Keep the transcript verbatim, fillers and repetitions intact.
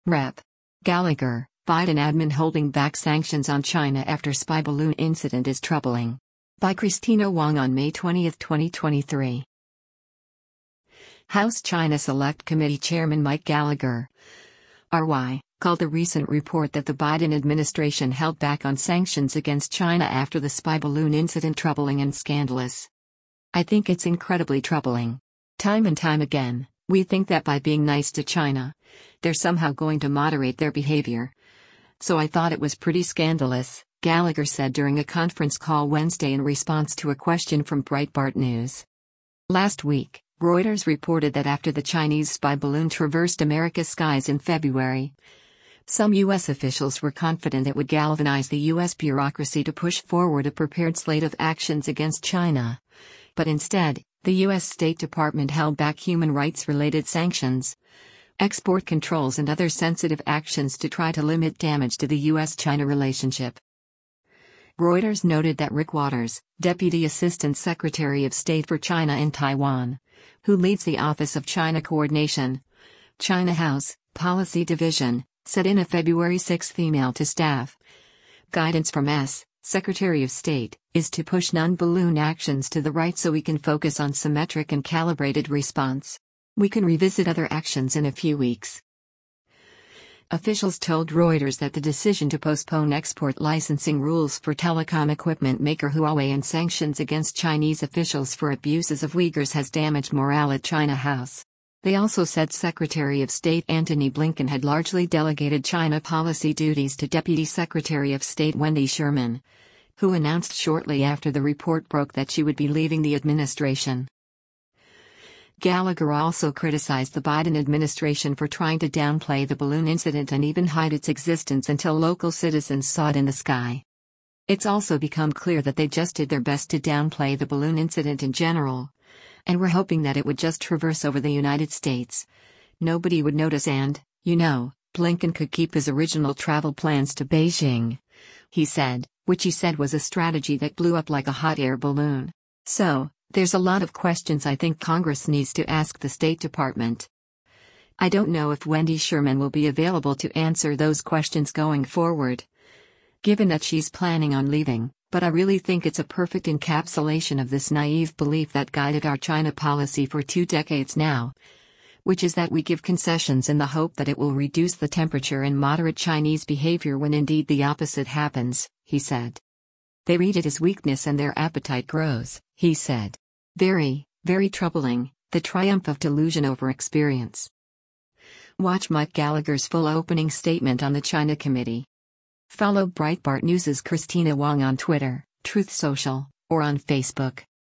Representative Gallagher, Biden admin holding back sanctions on China after spy balloon incident is troubling. By Christina Wong on May twentieth, twenty twenty-three. House China Select Committee Chairman Mike Gallagher, R Y, called the recent report that the Biden administration held back on sanctions against China after the spy balloon incident troubling and scandalous. I think it's incredibly troubling. Time and time again, we think that by being nice to China, they're somehow going to moderate their behavior. So I thought it was pretty scandalous, Gallagher said during a conference call Wednesday in response to a question from Breitbart News. Last week, Reuters reported that after the Chinese spy balloon traversed America's skies in February, some U S officials were confident it would galvanize the U S bureaucracy to push forward a prepared slate of actions against China. But instead, the U S State Department held back human rights-related sanctions, export controls and other sensitive actions to try to limit damage to the U S China relationship. Reuters noted that Rick Waters, Deputy Assistant Secretary of State for China and Taiwan, who leads the Office of China Coordination, China House, Policy Division, said in a February sixth email to staff, "Guidance from S. Secretary of State, is to push non-balloon actions to the right so we can focus on symmetric and calibrated response. We can revisit other actions in a few weeks." Officials told Reuters that the decision to postpone export licensing rules for telecom equipment maker Huawei and sanctions against Chinese officials for abuses of Uyghurs has damaged morale at China House. They also said Secretary of State Antony Blinken had largely delegated China policy duties to Deputy Secretary of State Wendy Sherman, who announced shortly after the report broke that she would be leaving the administration. Gallagher also criticized the Biden administration for trying to downplay the balloon incident and even hide its existence until local citizens saw it in the sky. It's also become clear that they just did their best to downplay the balloon incident in general, and were hoping that it would just traverse over the United States. Nobody would notice and, you know, Blinken could keep his original travel plans to Beijing, he said, which he said was a strategy that blew up like a hot air balloon. So, there's a lot of questions I think Congress needs to ask the State Department. I don't know if Wendy Sherman will be available to answer those questions going forward, given that she's planning on leaving, but I really think it's a perfect encapsulation of this naive belief that guided our China policy for two decades now, which is that we give concessions in the hope that it will reduce the temperature and moderate Chinese behavior when indeed the opposite happens, he said. They read it as weakness and their appetite grows, he said. Very, very troubling, the triumph of delusion over experience. Watch Mike Gallagher's full opening statement on the China Committee. Follow Breitbart News' Christina Wong on Twitter, Truth Social, or on Facebook.